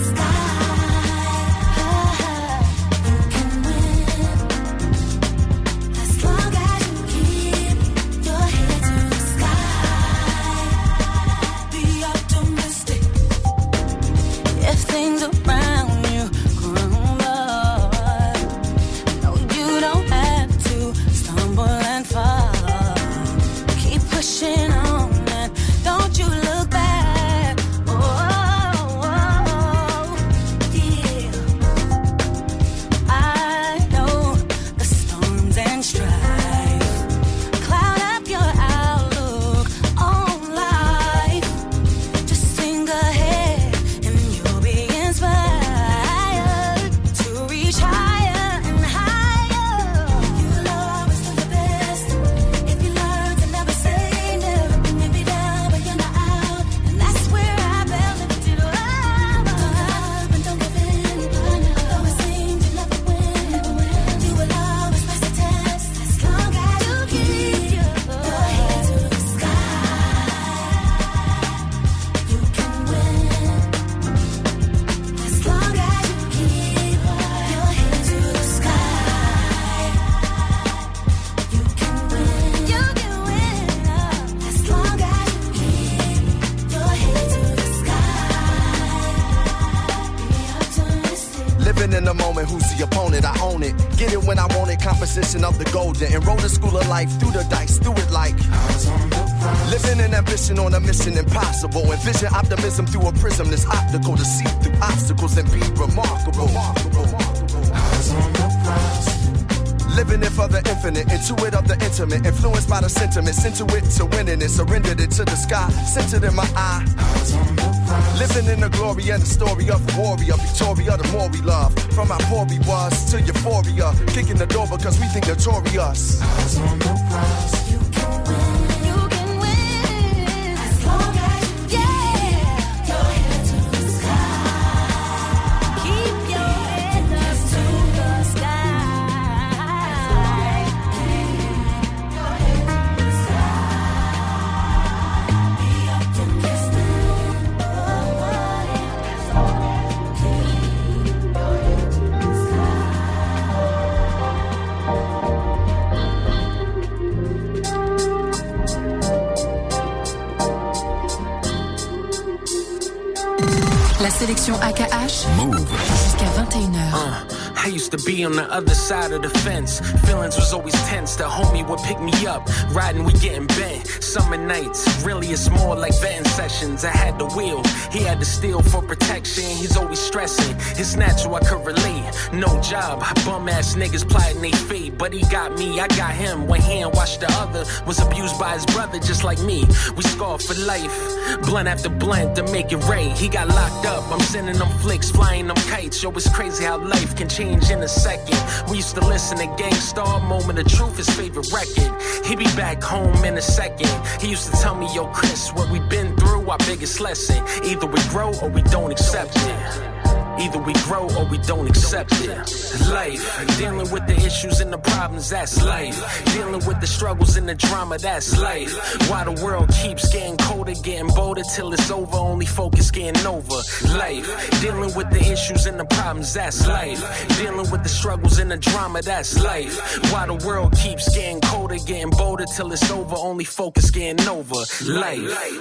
sky, you can win. As long as you keep your head to the sky, be optimistic. If things around you crumble, no, you don't have to stumble and fall. Keep pushing on and don't you look back. Oh, oh, yeah. I know the storms and strife cloud up your outlook on life. Just think ahead and you'll be inspired to reach higher and higher. You will always do your best if you learn to never say never. You may be down, but you're not out, and that's where I felt lifted up. Don't give up and don't give in. Though it seems you never win, you will always pass the test. As long as you keep your head to the sky, you can win. As long as you keep your head to the sky, you can win. You can win. As long as you keep your head to the sky, be optimistic. Living in the moment, who's the opponent? I own it. Get it when I want it, composition of the golden. Enroll the school of life, through the dice, do it like living in ambition on a mission impossible. Envision optimism through a prism that's optical to see through obstacles and be remarkable. Living it for the infinite, intuit of the intimate, influenced by the sentiments, into it to winning it, surrendered it to the sky, centered in my eye. Living in the glory and the story of a warrior, Victoria, the more we love. From how poor we was to euphoria, kicking the door because we think notorious. Eyes on the prize. You can win. You can win. As long as you keep your head to the sky. Keep your head up to the sky. Keep your head to the sky. Be optimistic. Oh, as long as you keep your head to the La sélection A K H Move jusqu'à vingt et une heures. Uh, I used to be on the other side of the fence. Feelings was always tense. The homie would pick me up, riding, we getting bent. summer nights. Really, it's more like vetting sessions. I had the wheel, he had to steal for protection. He's always stressing, it's natural, I could relate. No job, bum ass niggas plotting they fate. But he got me, I got him. One hand washed the other. Was abused by his brother just like me. We scarred for life, blunt after blunt to make it right. He got locked up, I'm sending them flicks, flying them kites. Yo, it's crazy how life can change in a second. We used to listen to Gangstar, Moment of Truth, his favorite record. He be back home in a second. He used to tell me, yo Chris, what we been through, our biggest lesson. Either we grow or we don't accept it. Either we grow or we don't accept it. Life, dealing with the issues and the problems, that's life. Dealing with the struggles and the drama, that's life. Why the world keeps getting colder, getting bolder till it's over, only focus getting over. Life, dealing with the issues and the problems, that's life. Dealing with the struggles and the drama, that's life. Why the world keeps getting colder, getting bolder till it's over, only focus getting over. Life.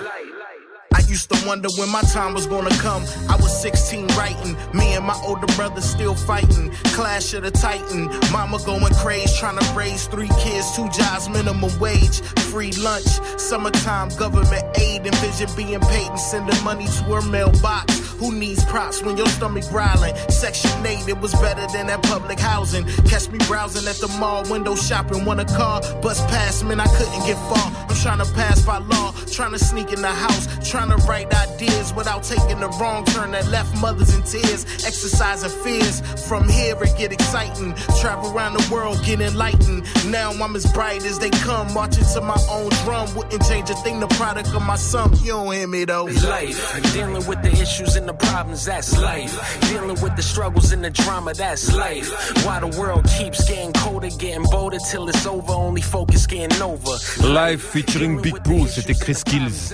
I used to wonder when my time was gonna come. I was sixteen writing, me and my older brother still fighting. Clash of the Titan, mama going crazy, trying to raise three kids, two jobs, minimum wage, free lunch, summertime government aid, envision being paid and sending money to her mailbox. Who needs props when your stomach growling? Section eight, it was better than that public housing. Catch me browsing at the mall, window shopping, want a car, bus pass, man, I couldn't get far. I'm trying to pass by law, trying to sneak in the house, trying to write ideas without taking the wrong turn that left mothers in tears, exercising fears. From here it get exciting, travel around the world, get enlightened. Now I'm as bright as they come, marching to my own drum. Wouldn't change a thing, the product of my son. You don't hear me though. Life, dealing with the issues and the problems, that's life. Dealing with the struggles and the drama, that's life. Why the world keeps getting colder, getting bolder till it's over, only focus getting over. Live featuring Big Pooh, c'était Chris Kills.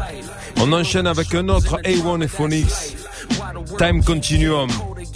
On enchaîne avec un autre A one et Phonix, Time Continuum.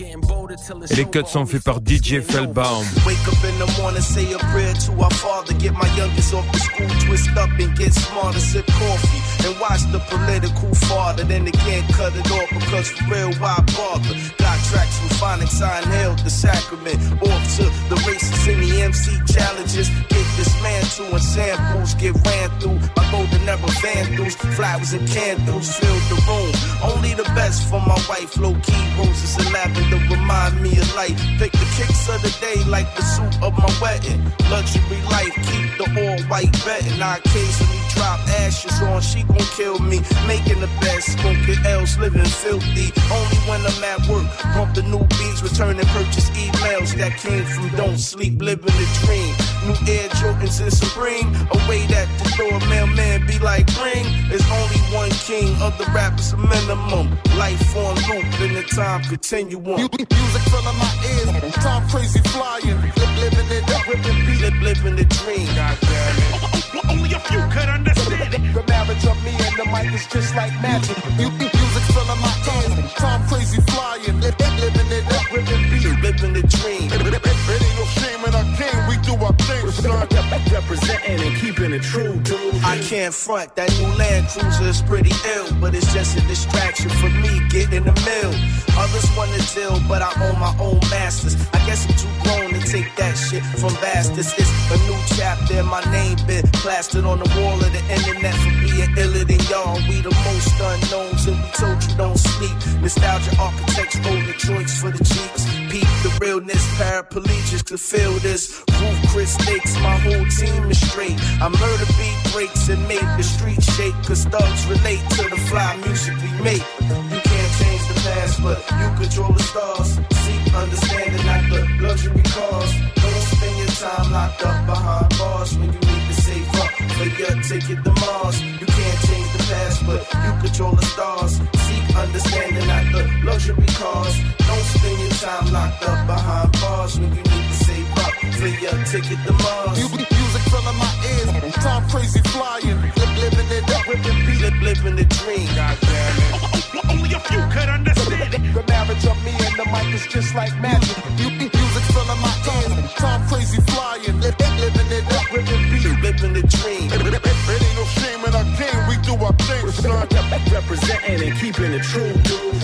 Et les cuts sont faits par D J Fellbaum. Wake up in the morning, say a prayer to our father. Get my youngest off the school, twist up and get smarter. Sip coffee and watch the political father. Then again, cut it off because for real, why bother? Got tracks from Phonics, I inhaled the sacrament. Off to the races in the M C challenges. Get dismantled and samples get ran through. My golden era vandals, flowers and candles filled the room. Only the best for my wife, low key roses and lavender remind me of life. Pick the kicks of the day like the suit of my wedding. Luxury life, keep the all white betting. I occasionally drop ashes on, she gon' kill me. Making the best, smoking L's, living filthy. Only when I'm at work, pump the new beats, return and purchase emails that came from Don't Sleep, living the dream. New Air Jordans and Supreme, away that the door mailman be like ring. There's only one king, other rappers a minimum. Life on loop, and the time continuum. Music filling my ears, time crazy flying, living it up, ripping beat, living the dream. God damn it. Only a few could understand it. The marriage of me and the mic is just like magic. Music filling my ears, time crazy flying, living it up, ripping beat, living the dream. It ain't no shame in our game, we do our thing, son. Representing and keeping it true, dude. I can't front, that new Land Cruiser is pretty ill, but it's just a distraction for me getting the mill. Others want to deal, but I own my own masters. I guess I'm too grown to take that shit from bastards. It's a new chapter and my name been plastered on the wall of the internet for being iller than y'all. We the most unknowns and we told you don't sleep. Nostalgia architects roll the joints for the cheeks. Peep the realness, paraplegics could feel this. Roof Chris Snakes, my whole team is straight. I murder beat breaks and make the street shake. Cause thugs relate to the fly music we make. You can't change the past, but you control the stars. Seek understanding, not the luxury cars. Don't spend your time locked up behind bars when you need to save up for your ticket to Mars. You can't change the past, but you control the stars. Seek understanding, not the luxury cars. Don't spend your time locked up behind bars when you need to save up for your ticket to Mars. Music filling my ears, time crazy flying, living it up, ripping beat, living the dream. God damn it. Only a few could understand it. The marriage of me and the mic is just like magic. Music filling my ears, time crazy flying, living it up, ripping beat, living the dream. It ain't no shame in our game, we do our thing, son. Representing and keeping it true, dude.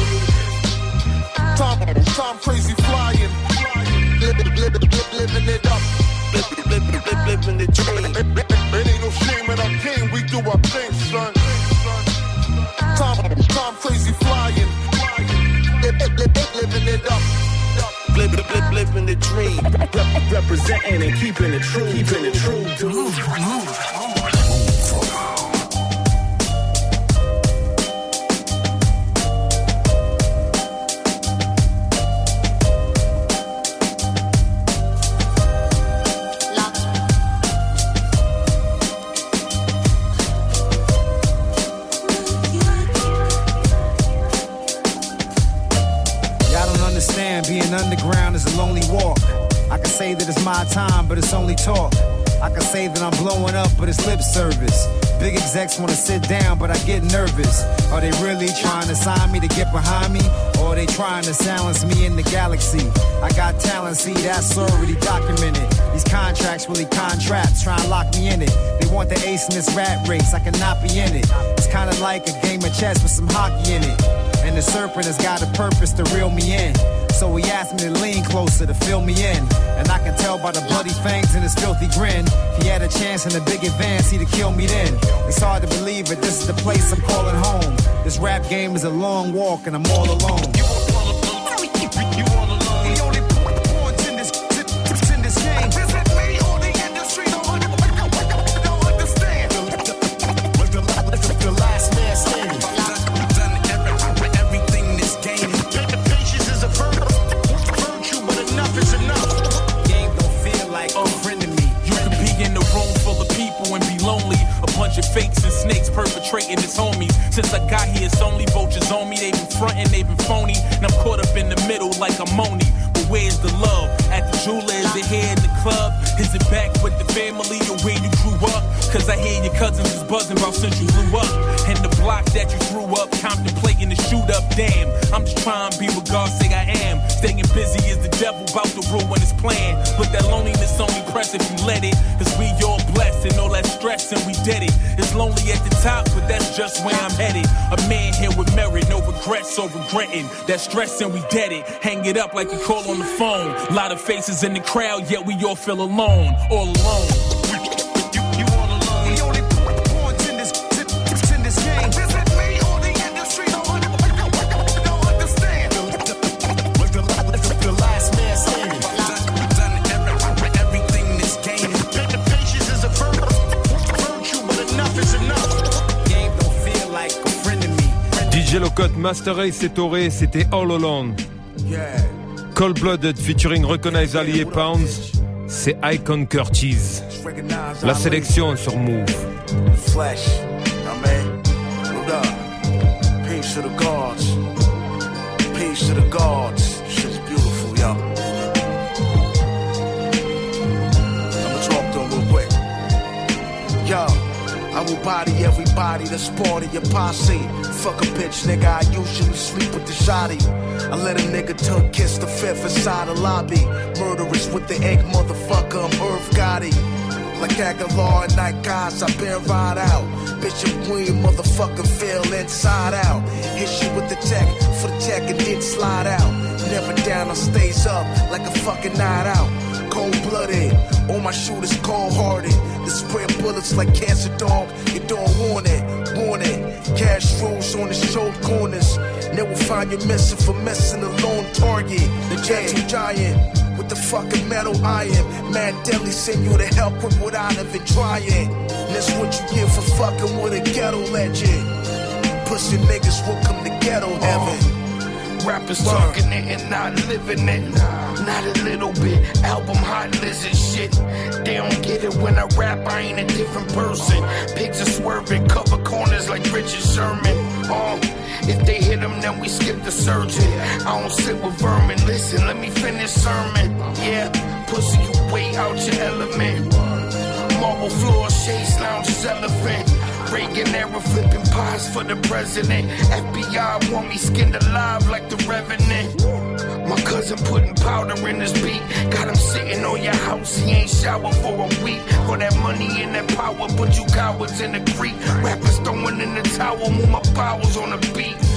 Time, time crazy flying, living, living, living it up. living the dream. It ain't no shame in our game, we do our thing, son. Tom, Tom crazy flying, living it up. Living, living, living the dream. Rep- representing and keeping it true, keeping it true. To move, move. Being underground is a lonely walk. I can say that it's my time, but it's only talk. I can say that I'm blowing up, but it's lip service. Big execs wanna sit down, but I get nervous. Are they really trying to sign me to get behind me? Or are they trying to silence me in the galaxy? I got talent, see, that's already documented. These contracts really contracts, trying to lock me in it. They want the ace in this rat race, I cannot be in it. It's kinda like a game of chess with some hockey in it. And the serpent has got a purpose to reel me in. So he asked me to lean closer to fill me in. And I can tell by the bloody fangs and his filthy grin. If he had a chance in a big advance, he'd have killed me then. It's hard to believe, but this is the place I'm calling home. This rap game is a long walk and I'm all alone. Fakes and snakes perpetrating his homies. Since I got here, it's only vultures on me. They been frontin', they been phony. And I'm caught up in the middle like I'm Moni. But where's the love? At the jeweler, is it here in the club? Is it back with the family or where you grew up? Cause I hear your cousins is buzzing about since you grew up. And the block that you grew up, contemplating the shoot up. Damn, I'm just trying to be what God say I am. Staying busy is the devil about to ruin his plan. But that loneliness only press if you let it. Cause we all blessed and all that stress and we did it. It's lonely at the top, but that's just where I'm headed. A man here with merit, no regrets or regretting. That stress and we dead it. Hang it up like we call on the phone. A lot of faces in the crowd, yet we all feel alone. All alone. D J Locotte, Master Ace et Toré, c'était All Alone. Cold Blooded featuring Recognize Ali et Pounds, c'est Icon Curtis. La sélection sur Move. Flesh, amen. Hold up. Peace to the gods. Peace to the gods. Shit's beautiful, yo. I'ma talk to him real quick. Yo. I will body everybody that's part of your posse. Fuck a bitch, nigga, I usually sleep with the shotty. I let a nigga tongue kiss the fifth inside the lobby. Murderous with the egg, motherfucker, I'm Earth Gotti. Like Aguilar and Night Guys, I been right out. Bitch and queen, motherfucker, feel inside out. Hit you with the tech, for the tech and then slide out. Never down, I stays up like a fucking night out. Cold-blooded, all my shooters cold-hearted. They spray bullets like cancer dog. You don't want it, want it. Cash rules on the short corners. Never find you missing for missing a lone target. The gentle giant with the fucking metal iron. Mad Deli send you to help with without even trying. And that's what you get for fucking with a ghetto legend. Pussy niggas will come to ghetto heaven. Rappers talking it and not living it. Not a little bit. Album hot lizard shit. They don't get it when I rap. I ain't a different person. Pigs are swerving, cover corners like Richard Sherman. Oh, if they hit them, then we skip the surgeon. I don't sit with vermin. Listen, let me finish sermon. Yeah, pussy, you way out your element. Marble floor, shades lounge, elephant. Reagan era flipping pies for the president. F B I want me skinned alive like the Revenant. My cousin putting powder in his beat. Got him sitting on your house, he ain't showered for a week. For that money and that power, put you cowards in the creek. Rappers throwing in the towel, move my bowels on the beat.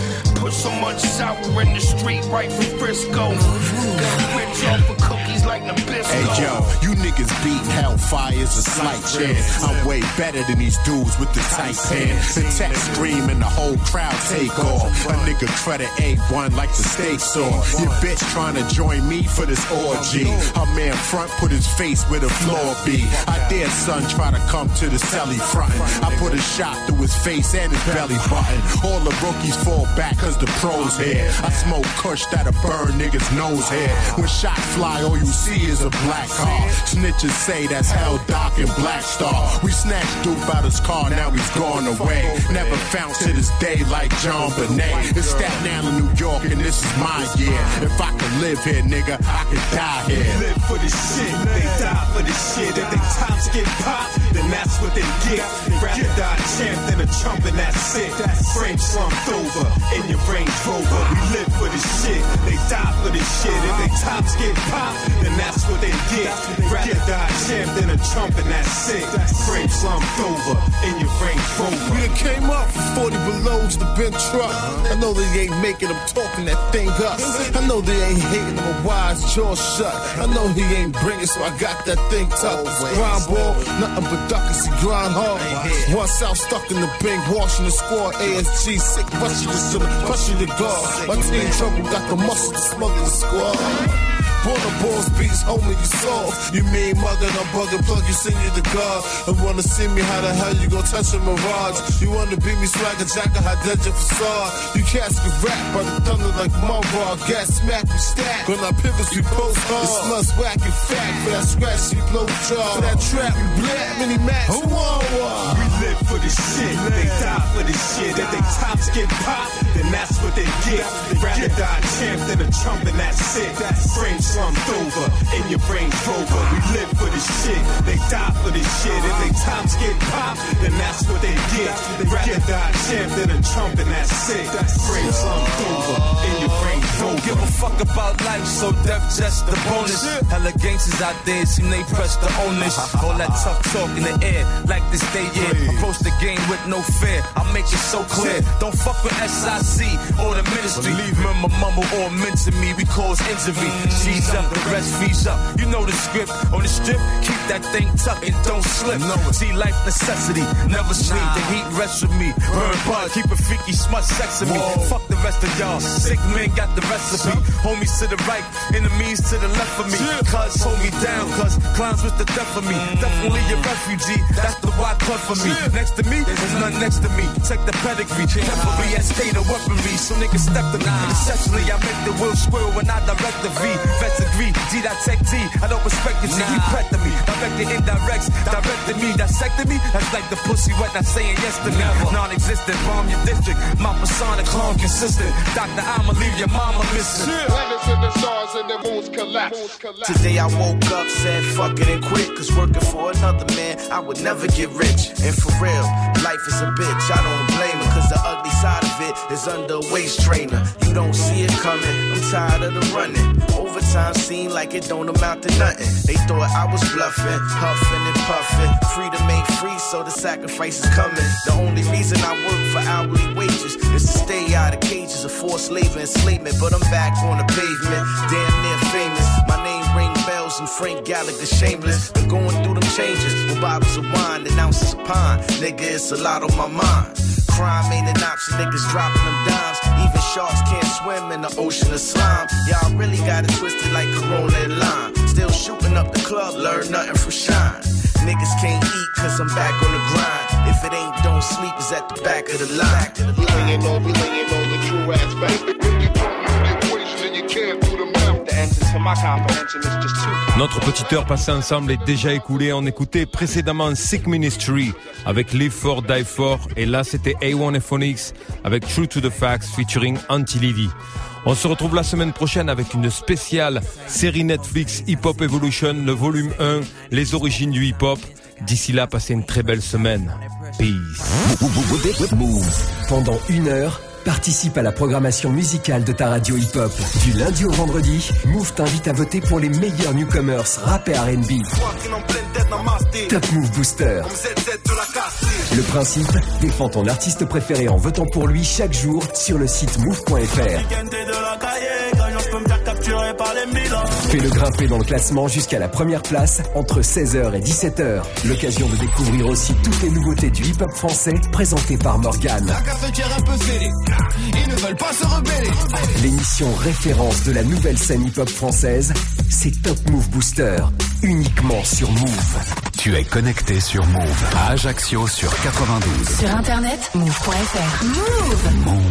Poured so much sour in the street right from Frisco. Got rich off of cookies like Nabisco. Hey yo, you niggas beat hellfire's a slight chance. I'm way better than these dudes with the tight pants. The tech scream and the whole crowd take off. A nigga credit A one like the steak saw. Your bitch trying to join me for this orgy. Her man front put his face where the floor be. I dare son try to come to the celly frontin'. I put a shot through his face and his belly button. All the rookies fall back cause the pros here. I smoke kush that'll burn niggas' nose hair. When shots fly all you see is a black car. Snitches say that's Hell Doc and Black Star. We snatched Duke out his car, now he's gone away. Never found to this day like John Bonet. It's Staten Island, New York, and this is my year. If I could live here, nigga, I could die here. They live for this shit, they die for this shit. If they tops get popped, then that's what they get. Rather die a champ than a chump, and that's it. Frame slumped over in your Range Rover. We live for this shit, they die for this shit. If they tops get popped, then that's what they get. Rather die a champ than a chump, and that's it. Frame slumped over in your Range Rover. We done came up from forty belows the bench truck. I know they ain't making them talking that thing up. I know they ain't hating them a wise jaw shut. I know he ain't bringing, so I got that thing tucked. Grind ball, nothing but duckers, he grind hard. One South stuck in the bank, washing the squad. A S G sick, rushing the center, crushing the guard. My team trouble got the muscle to smother the squad. Border balls, beats, homie, you soft. You mean muggin', I'm buggin', plug, you send you the guard. And wanna see me, how the hell you gon' touch a mirage? You wanna beat me, swagger, jacker, how dead your facade? You cats can rap by the thunder like Marlboro. Gas smack, we stack. When I pivots, we post hard. It smells whack and fat. For that scratch, we blow jaw. For that trap, we black, mini max, who want one? We live for this shit, they die for this shit. If they tops get popped, then that's what they get. Rather die a champ than a chump, and that's it. Frame slumped over in your Range Rover. We live for this shit, they die for this shit. If they tops get popped, then that's what they get. Rather die a champ than a chump, and that's it. Frame slumped over in your Range Rover. Don't give a fuck about life, so death just the bonus. Hella gangsters out there, seem they press the onus. All that tough talk in the air, like this day, yeah. Approach the game with no fear, I make it so clear. Don't fuck with S I C or the ministry. Remember, mumble or mention me, we cause injury. G's up, the rest fees up. You know the script. On the strip, keep that thing tucked and don't slip. See life necessity, never sleep. The heat rests with me. Burn bud, keep a freaky smut sex with me. Fuck the rest of y'all. Sick men got the recipe. Homies to the right, enemies to the left of me. Cuz hold me down, cuz clowns with the death of me. Definitely a refugee, that's the why club for me. Next to me, there's none next to me. Check the pedigree, definitely S K the weaponry. So niggas step to me. Essentially, I make the wheel squirrel when I direct the V. Vets agree, G dot tech T. I don't respect you, G, you prep to me. Directed indirects, directed me, dissected me. That's like the pussy wet, not saying yes to me. Non-existent, bomb your district. My persona clone consistent. Doctor, I'ma leave your mama missing. Planets in the stars and their moons collapse. Today I woke up, said fuck it and quit. Cause working for another man, I would never get rich. And for real, life is a bitch, I don't blame her. Cause the ugly side of it is under a waist trainer. You don't see it coming, I'm tired of the running. Overtime seem like it don't amount to nothing. They thought I was bluffing, huffing and puffing. Freedom ain't free, so the sacrifice is coming. The only reason I work for hourly wages is to stay out of cages of forced labor enslavement. But I'm back on the pavement, damn near famous. My name ring bells and Frank Gallagher shameless. Been going through them changes with bottles of wine and ounces of pine. Nigga, it's a lot on my mind. Crime ain't an option, niggas dropping them dimes. Even sharks can't swim in the ocean of slime. Y'all really got it twisted like Corona and lime. Still shooting up the club, learn nothing from Shine. Niggas can't eat cause I'm back on the grind. If it ain't don't sleep, it's at the back of the line. We laying on, we laying on the true ass fact. When you do the equation and you can't do the math. The answer to my comprehension is just too. Notre petite heure passée ensemble est déjà écoulée. On écoutait précédemment Sick Ministry avec Live For, Die For. Et là, c'était A one et Phonics avec True to the Facts featuring Anti-Levy. On se retrouve la semaine prochaine avec une spéciale série Netflix Hip Hop Evolution, le volume un, les origines du hip hop. D'ici là, passez une très belle semaine. Peace. Move. Pendant une heure, Participe à la programmation musicale de ta radio hip-hop. Du lundi au vendredi, Move t'invite à voter pour les meilleurs newcomers rap et R and B. Top Move Booster. Le principe, défends ton artiste préféré en votant pour lui chaque jour sur le site move point f r. Fais-le grimper dans le classement jusqu'à la première place entre seize heures et dix-sept heures. L'occasion de découvrir aussi toutes les nouveautés du hip-hop français présentées par Morgane. La cafetière un peu fêlée, ils ne veulent pas se rebeller. L'émission référence de la nouvelle scène hip-hop française, c'est Top Move Booster, uniquement sur Move. Tu es connecté sur Move à Ajaccio sur quatre-vingt-douze. Sur internet, move point f r. Move. Move.